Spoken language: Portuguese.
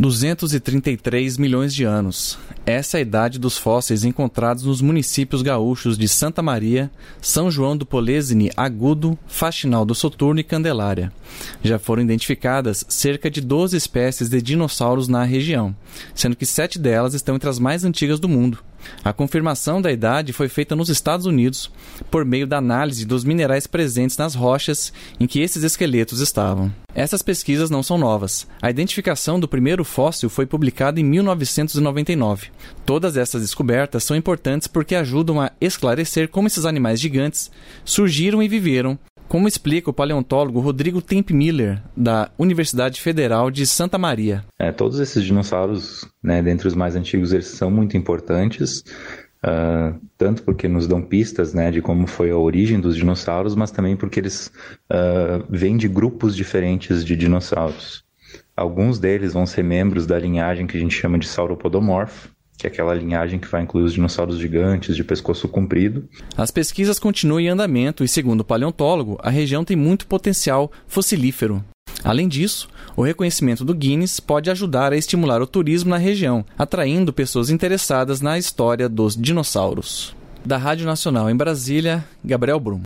233 milhões de anos. Essa é a idade dos fósseis encontrados nos municípios gaúchos de Santa Maria, São João do Polesine Agudo, Faxinal do Soturno e Candelária. Já foram identificadas cerca de 12 espécies de dinossauros na região, sendo que 7 delas estão entre as mais antigas do mundo. A confirmação da idade foi feita nos Estados Unidos por meio da análise dos minerais presentes nas rochas em que esses esqueletos estavam. Essas pesquisas não são novas. A identificação do primeiro fóssil foi publicada em 1999. Todas essas descobertas são importantes porque ajudam a esclarecer como esses animais gigantes surgiram e viveram, como explica o paleontólogo Rodrigo Tempmiller, da Universidade Federal de Santa Maria. Todos esses dinossauros, dentre os mais antigos, eles são muito importantes, tanto porque nos dão pistas, de como foi a origem dos dinossauros, mas também porque eles vêm de grupos diferentes de dinossauros. Alguns deles vão ser membros da linhagem que a gente chama de Sauropodomorph, que é aquela linhagem que vai incluir os dinossauros gigantes de pescoço comprido. As pesquisas continuam em andamento e, segundo o paleontólogo, a região tem muito potencial fossilífero. Além disso, o reconhecimento do Guinness pode ajudar a estimular o turismo na região, atraindo pessoas interessadas na história dos dinossauros. Da Rádio Nacional em Brasília, Gabriel Brum.